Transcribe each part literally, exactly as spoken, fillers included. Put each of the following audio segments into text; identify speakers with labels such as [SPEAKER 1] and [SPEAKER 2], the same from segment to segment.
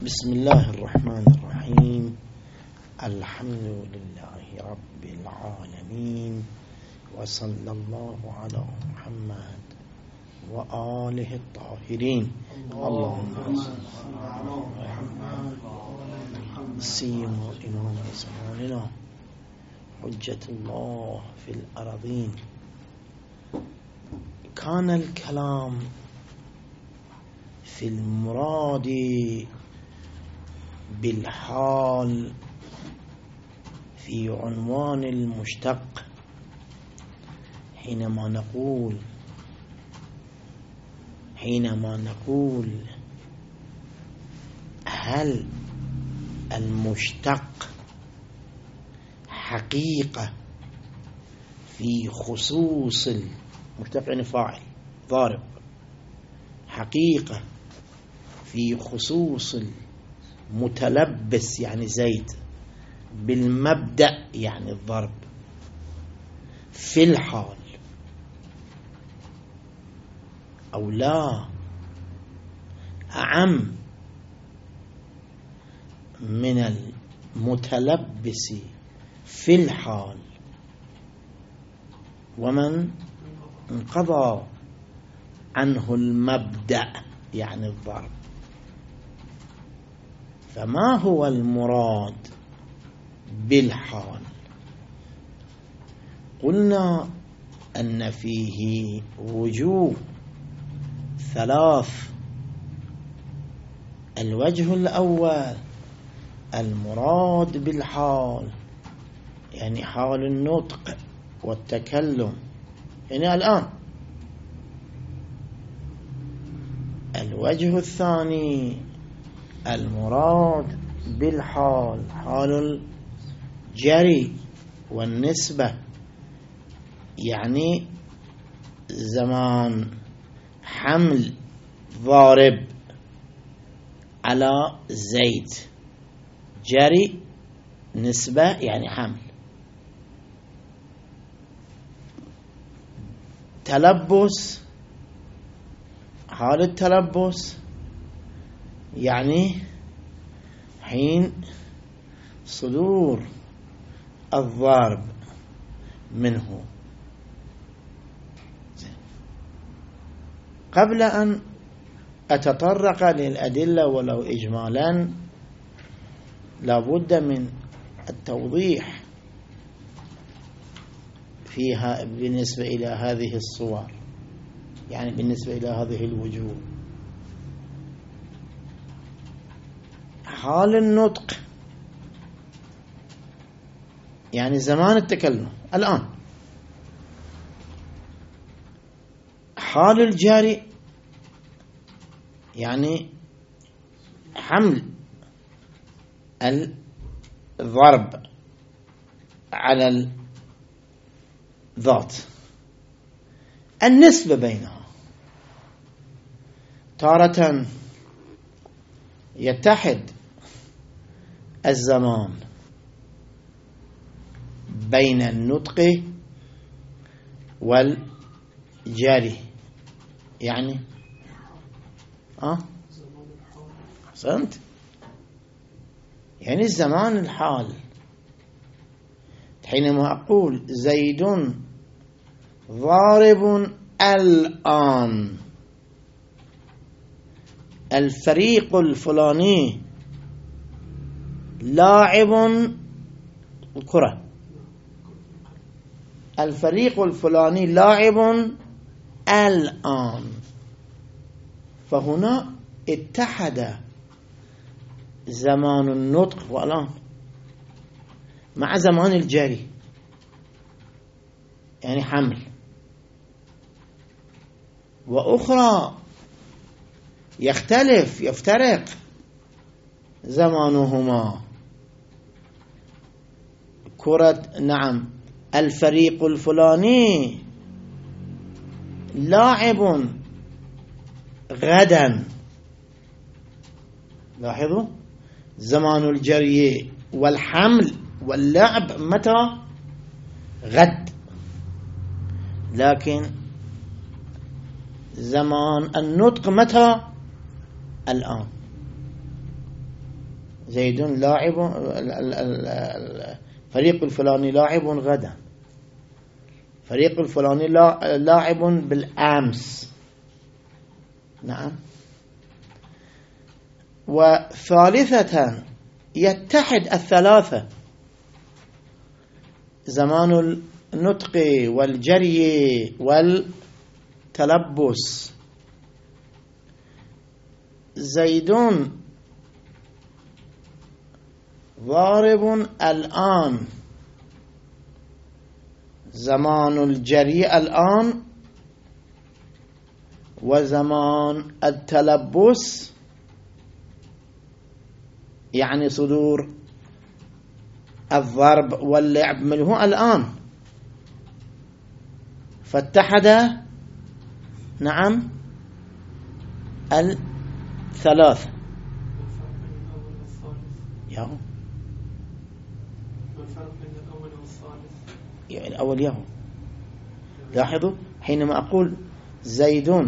[SPEAKER 1] بسم الله الرحمن الرحيم. الحمد لله رب العالمين، وصلى الله على محمد وآله الطاهرين. اللهم صل على محمد سيما إمام زماننا حجة الله في الأرضين. كان الكلام في المراد بالحال في عنوان المشتق حينما نقول حينما نقول هل المشتق حقيقة في خصوص المشتق يعني فاعل ضارب، حقيقة في خصوص متلبس يعني زيد، بالمبدأ يعني الضرب، في الحال، أو لا أعم من المتلبس في الحال ومن انقضى عنه المبدأ يعني الضرب. فما هو المراد بالحال؟ قلنا أن فيه وجوه ثلاث. الوجه الأول المراد بالحال يعني حال النطق والتكلم، يعني الآن. الوجه الثاني المراد بالحال حال الجري والنسبة، يعني زمان حمل ضارب على زيد، جري نسبة يعني حمل، تلبس حال التلبس يعني حين صدور الضرب منه. قبل أن أتطرق للأدلة ولو إجمالا لابد من التوضيح فيها بالنسبة إلى هذه الصور، يعني بالنسبة إلى هذه الوجوه. حال النطق يعني زمان التكلم الآن. حال الجاري يعني حمل الضرب على الذات. النسبة بينها تارة يتحد الزمان بين النطق والجري، يعني اه أحسنت، يعني الزمان الحال. حينما أقول زيد ضارب الآن، الفريق الفلاني لاعب الكرة، الفريق الفلاني لاعب الآن. فهنا اتحد زمان النطق والآن مع زمان الجري، يعني حمل. وأخرى يختلف يفترق زمانهما. كرة نعم الفريق الفلاني لاعب غدا، لاحظوا زمان الجري والحمل واللعب متى؟ غد. لكن زمان النطق متى؟ الآن. زيد لاعب، الفريق الفلاني لاعب غدا، فريق الفلاني لاعب بالأمس. نعم. وثالثة يتحد الثلاثة، زمان النطق والجري والتلبس. زيد ضارب الآن، زمان الجري الآن، وزمان التلبس يعني صدور الضرب واللعب منه الآن، فاتحد نعم الثلاث. ياهو
[SPEAKER 2] والفرق بين الأول والثالث
[SPEAKER 1] يعني الأول ياهو. لاحظوا حينما أقول زيد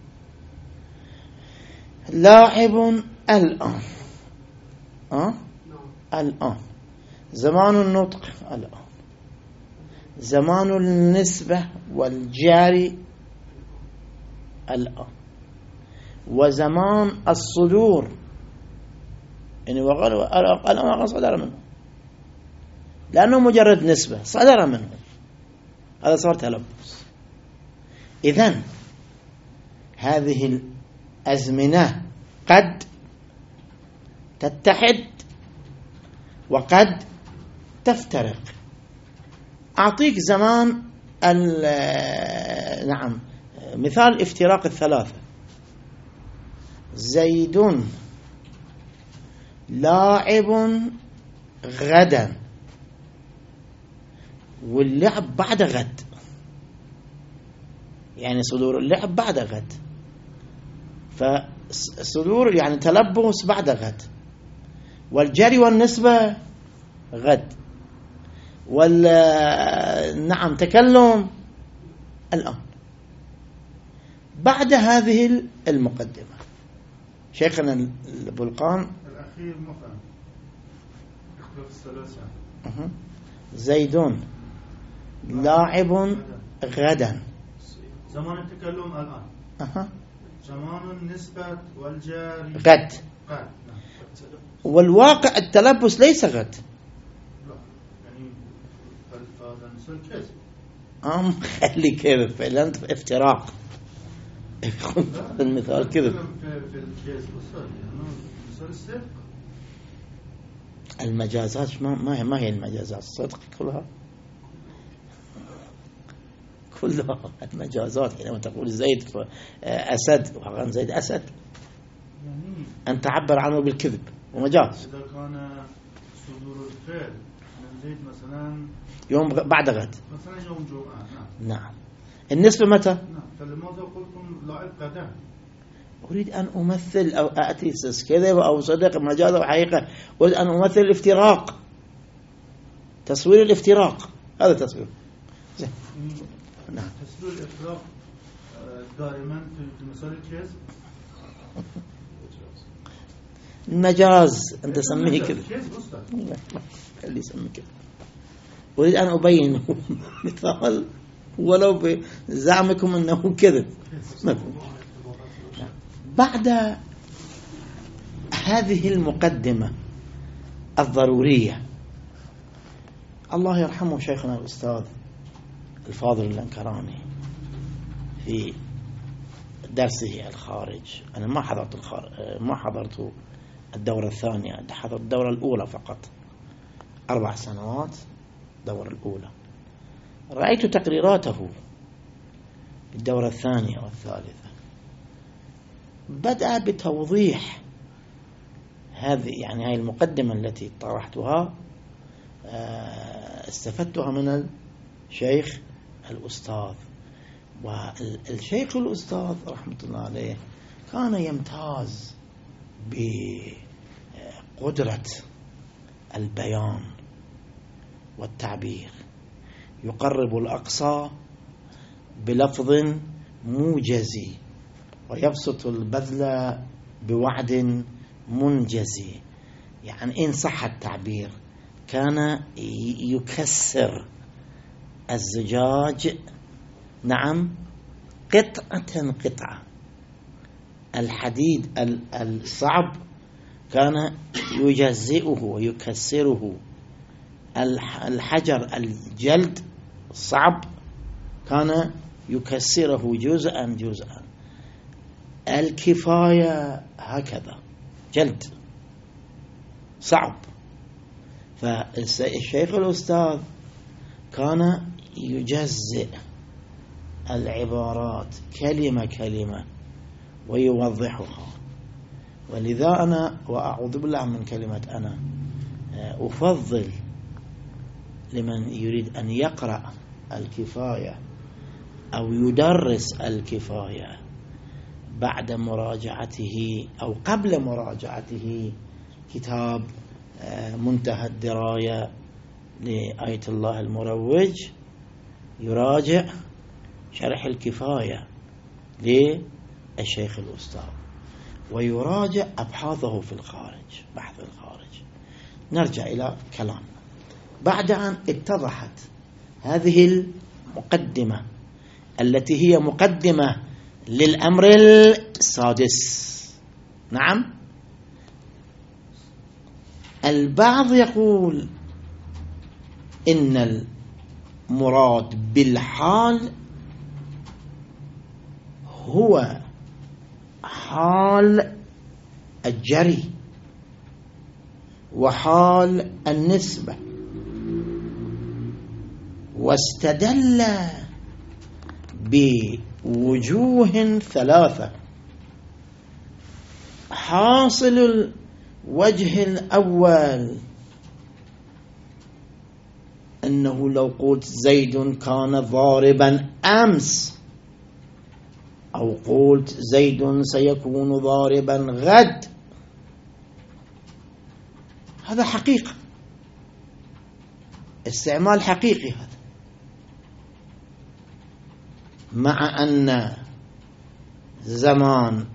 [SPEAKER 1] لاعب الآن، أه؟ الآن زمان النطق الآن، زمان النسبة والجاري الآن، وزمان الصدور يعني الآن صدر منه لأنه مجرد نسبة صدر منه، هذا صار تلبس. إذن هذه الأزمنة قد تتحد وقد تفترق. أعطيك زمان نعم مثال افتراق الثلاثة. زيد لاعب غدا، واللعب بعد غد، يعني صدور اللعب بعد غد، فصدور يعني تلبس بعد غد، والجري والنسبة غد، وال نعم تكلم الآن. بعد هذه المقدمة شيخنا البلقان
[SPEAKER 3] الأخير مثلا اختلاف الثلاثة.
[SPEAKER 1] أه. زيد لاعب غدا،
[SPEAKER 3] زمان التكلم الآن،
[SPEAKER 1] أه.
[SPEAKER 3] زمان النسبة والجاري
[SPEAKER 1] غد،
[SPEAKER 3] غد.
[SPEAKER 1] والواقع التلبس ليس غد.
[SPEAKER 3] لا يعني هذا مثل كذب.
[SPEAKER 1] أم خلي كذب فعلا افتراق. المثال كذب.
[SPEAKER 3] في الكذب مثل الصدق.
[SPEAKER 1] المجازات ما ما هي المجازات؟ الصدق كلها كلها المجازات. حينما تقول زيد أسد وغان زيد أسد
[SPEAKER 3] يعني
[SPEAKER 1] أن تعبر عنه بالكذب ومجاز.
[SPEAKER 3] إذا كان صدور الفعل من زيد مثلا
[SPEAKER 1] يوم بعد غد،
[SPEAKER 3] مثلا يوم جمعة. نعم.
[SPEAKER 1] نعم. النسبة متى؟
[SPEAKER 3] نعم. فلماذا قلتم لاعب غدا؟
[SPEAKER 1] أريد أن أمثل أو أأتي كذب أو صدق مجاز أو حقيقة. أريد أن أمثل الافتراق، تصوير الافتراق، هذا تصوير.
[SPEAKER 3] نعم. تصوير الافتراق دائما في مثال الكذب
[SPEAKER 1] المجاز أنت سميه كذا، اللي يسميه كذا. أريد أن أبين مثال ولو بزعمكم أنه كذب. بعد هذه المقدمة الضرورية، الله يرحمه شيخنا الأستاذ الفاضل الأنكراني في درسه الخارج، أنا ما حضرت الخارج، ما حضرت الدورة الثانية، حضرت الدورة الأولى فقط، أربع سنوات الدورة الأولى. رأيت تقريراته في الدورة الثانية والثالثة، بدأ بتوضيح هذه يعني هاي المقدمة التي طرحتها، استفدتها من الشيخ الأستاذ. والشيخ الأستاذ رحمة الله عليه كان يمتاز بقدرة البيان والتعبير، يقرب الأقصى بلفظ موجز، ويبسط البذل بوعد منجز، يعني إن صح التعبير كان يكسر الزجاج، نعم، قطعة قطعة. الحديد الصعب كان يجزئه ويكسره، الحجر الجلد الصعب كان يكسره جزءا جزءا. الكفاية هكذا جلد صعب. فالشيخ الأستاذ كان يجزئ العبارات كلمة كلمة ويوضحها. ولذا أنا وأعوذ بالله من كلمة أنا أفضل لمن يريد أن يقرأ الكفاية أو يدرس الكفاية بعد مراجعته أو قبل مراجعته كتاب منتهى الدراية لآية الله المروج، يراجع شرح الكفاية للشيخ الأستاذ ويراجع أبحاثه في الخارج، بحث الخارج. نرجع إلى كلامنا. بعد أن اتضحت هذه المقدمة التي هي مقدمة للأمر السادس، نعم، البعض يقول إن المراد بالحال هو حال الجري وحال النسبة، واستدل بوجوه ثلاثة. حاصل الوجه الأول أنه لو قلت زيد كان ضاربا أمس، أو قلت زيد سيكون ضاربا غد، هذا حقيقة، استعمال حقيقي هذا، مع أن زمان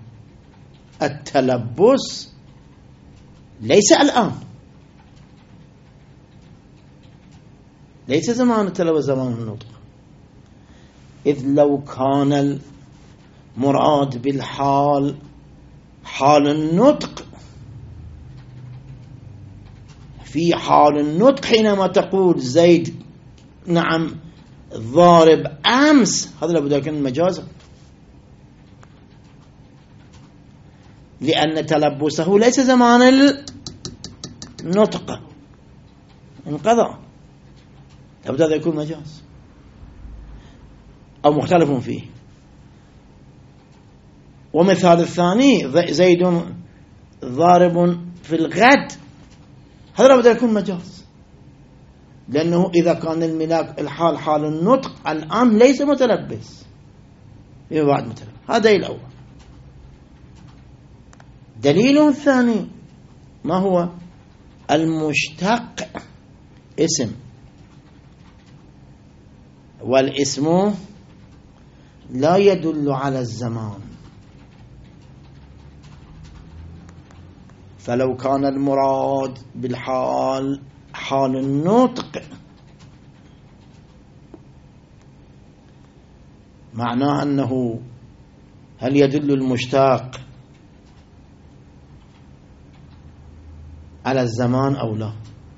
[SPEAKER 1] التلبس ليس الآن، ليس زمان التلبس زمان النطق. إذ لو كان المراد بالحال حال النطق، في حال النطق حينما تقول زيد نعم ضارب أمس، هذا لابد أن يكون مجازا، لأن تلبسه ليس زمان النطق، انقضى، لابد أن يكون مجاز أو مختلف فيه. ومثال الثاني زيد ضارب في الغد، هذا لابد أن يكون مجاز، لأنه إذا كان الملاك الحال حال النطق الآن ليس متلبس، فيما بعد متلبس. هذا الأول. دليل الثاني ما هو؟ المشتق اسم، والاسم لا يدل على الزمان. فلو كان المراد بالحال حال النطق، معناه أنه هل يدل المشتق على الزمان أو لا؟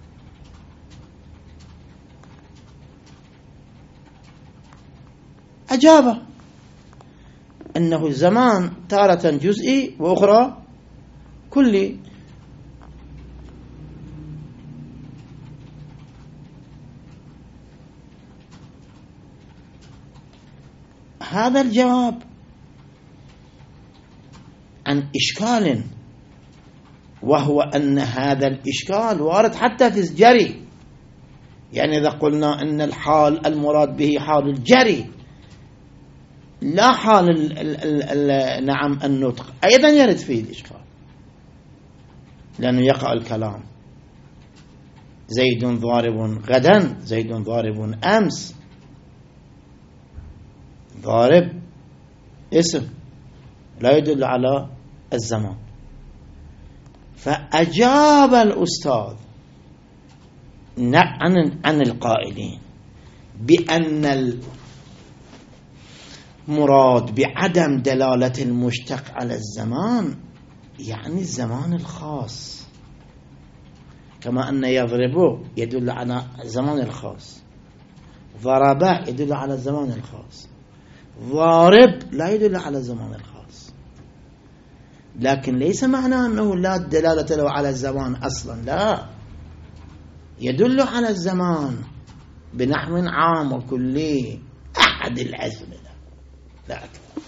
[SPEAKER 1] أجاب أنه الزمان تارة جزئي وأخرى كلي. هذا الجواب عن إشكال، وهو أن هذا الإشكال وارد حتى في الجري. يعني إذا قلنا أن الحال المراد به حال الجري لا حال ال ال ال نعم النطق، أيضا يرد فيه الإشكال، لأنه يقع الكلام زيد ضارب غدا، زيد ضارب أمس، ضارب اسم لا يدل على الزمان. فأجاب الأستاذ عن عن القائلين بأن المراد بعدم دلالة المشتق على الزمان يعني الزمان الخاص، كما أن يضرب يدل على الزمان الخاص، ضرب يدل على الزمان الخاص، ضارب لا يدل على الزمان الخاص. لكن ليس معناه أنه لا دلالة له على الزمان أصلا، لا، يدل على الزمان بنحو عام وكلي أحد الأزمنة لا أكثر.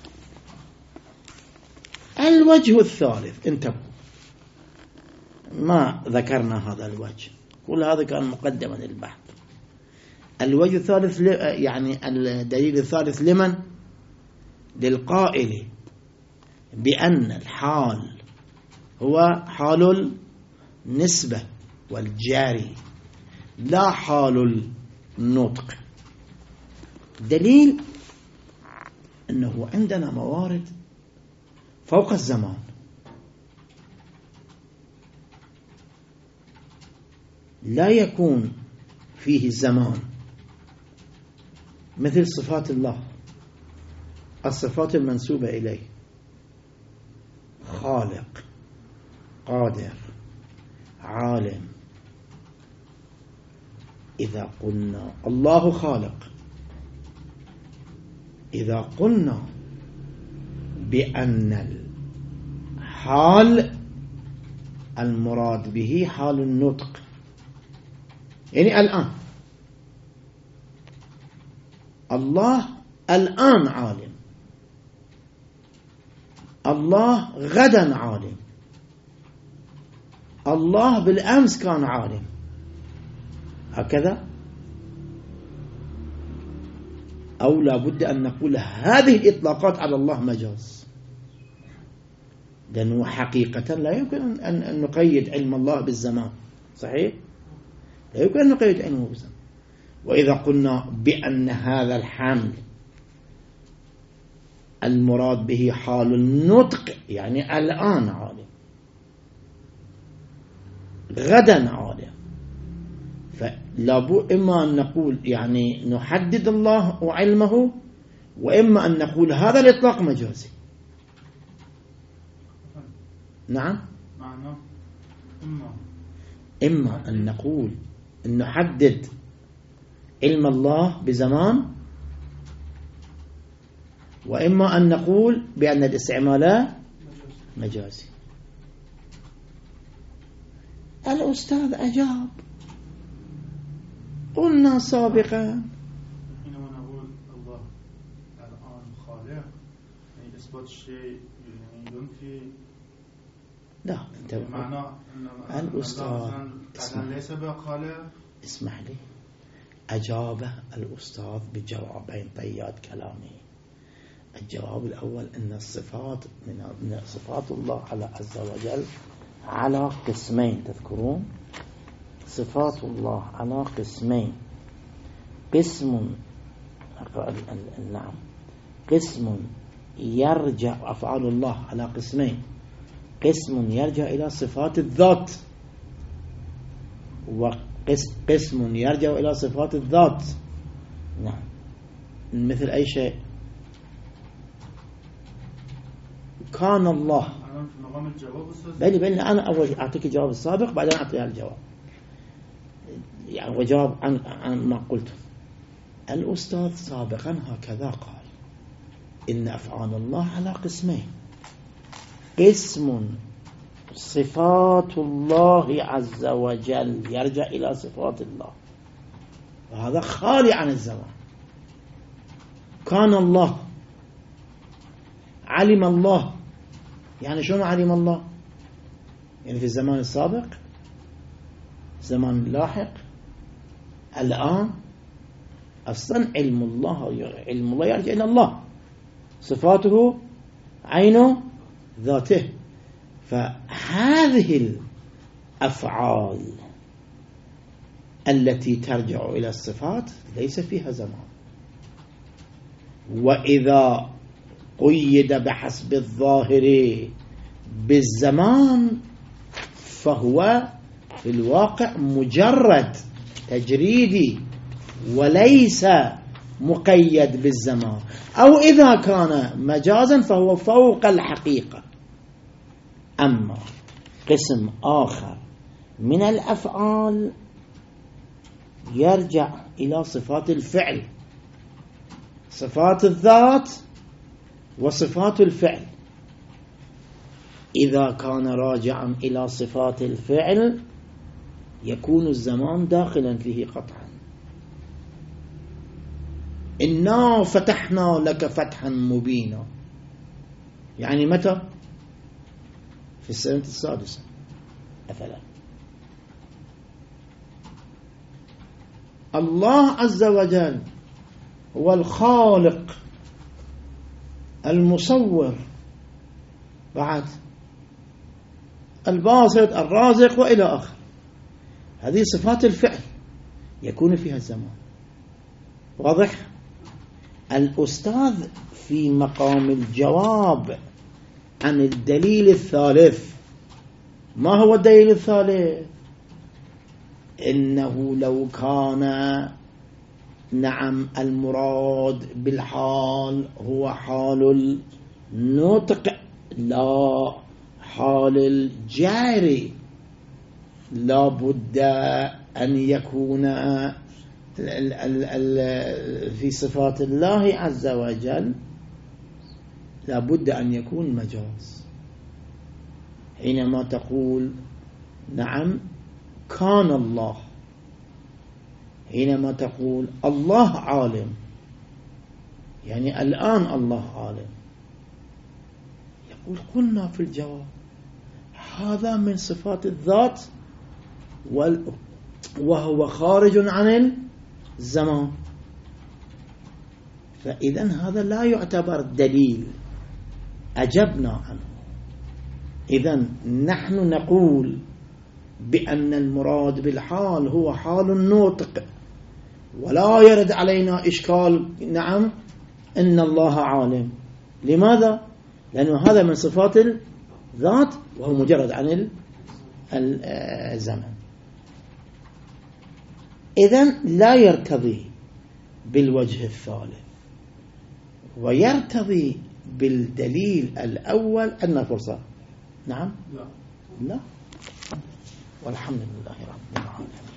[SPEAKER 1] الوجه الثالث، انتبهوا ما ذكرنا هذا الوجه، كل هذا كان مقدما للبحث. الوجه الثالث يعني الدليل الثالث لمن؟ للقائل بأن الحال هو حال النسبة والجاري لا حال النطق. دليل أنه عندنا موارد فوق الزمان، لا يكون فيه الزمان، مثل صفات الله، الصفات المنسوبة إليه، خالق، قادر، عالم. إذا قلنا الله خالق، إذا قلنا بأن الحال المراد به حال النطق، يعني الآن الله الآن عالم، الله غدا عالم، الله بالأمس كان عالم، هكذا. أو لا بد أن نقول هذه الإطلاقات على الله مجاز، لأنه حقيقة لا يمكن أن نقيد علم الله بالزمان، صحيح؟ لا يمكن أن نقيد علمه بالزمان. وإذا قلنا بأن هذا الحمل المراد به حال النطق، يعني الآن عالم، غدا عالم، فلا إما أن نقول يعني نحدد الله وعلمه، وإما أن نقول هذا الإطلاق مجازي. نعم، إما أن نقول أن نحدد علم الله بزمان، وإما أن نقول بأن الاستعمال مجازي. الأستاذ أجاب، قلنا سابقا
[SPEAKER 3] حينما نقول الله الآن خالق يعني إثبات الشيء يعني ينفي،
[SPEAKER 1] لا انتبه،
[SPEAKER 3] معنى أن
[SPEAKER 1] الأستاذ
[SPEAKER 3] ليس بخالق.
[SPEAKER 1] اسمح لي، أجاب الأستاذ بجوابين طيات كلامي. الجواب الأول أن الصفات من صفات الله على عز وجل على قسمين، تذكرون صفات الله على قسمين، قسم نعم قسم يرجع، أفعال الله على قسمين، قسم يرجع إلى صفات الذات، وقسم يرجع إلى صفات الذات. نعم، مثل أي شيء. كان الله بلي بلي أنا أول أعطيك الجواب السابق بعدين أعطيها الجواب، يعني وجواب عن, عن ما قلت. الأستاذ سابقا هكذا قال إن أفعال الله على قسمين، قسم صفات الله عز وجل يرجع إلى صفات الله، وهذا خالي عن الزمان. كان الله، علم الله، يعني شنو علم الله؟ يعني في الزمان السابق، زمان اللاحق، الآن. أصلا علم الله علم الله يرجع إلى الله، صفاته عينه ذاته. فهذه الأفعال التي ترجع إلى الصفات ليس فيها زمان، وإذا قيد بحسب الظاهر بالزمان فهو في الواقع مجرد تجريدي وليس مقيد بالزمان، أو إذا كان مجازا فهو فوق الحقيقة. أما قسم آخر من الأفعال يرجع إلى صفات الفعل، صفات الذات وصفات الفعل. إذا كان راجعا إلى صفات الفعل يكون الزمان داخلا فيه قطعا. إنا فتحنا لك فتحا مبينا، يعني متى؟ في السنة السادسة مثلا. الله عز وجل هو الخالق المصور، بعد الباسط الرازق وإلى آخر. هذه صفات الفعل يكون فيها الزمان. واضح؟ الأستاذ في مقام الجواب عن الدليل الثالث. ما هو الدليل الثالث؟ إنه لو كان نعم المراد بالحال هو حال النطق لا حال الجاري، لا بد أن يكون في صفات الله عز وجل لا بد أن يكون مجاز. حينما تقول نعم كان الله، حينما تقول الله عالم يعني الآن الله عالم، يقول قلنا في الجواب هذا من صفات الذات وهو خارج عن الزمان، فإذن هذا لا يعتبر دليل أجبنا عنه. إذن نحن نقول بأن المراد بالحال هو حال النطق، ولا يرد علينا إشكال نعم إن الله عالم. لماذا؟ لأنه هذا من صفات الذات وهو مجرد عن الزمن. إذن لا يرتضي بالوجه الثالث، ويرتضي بالدليل الأول أن فرصة. نعم لا لا والحمد لله رب العالمين.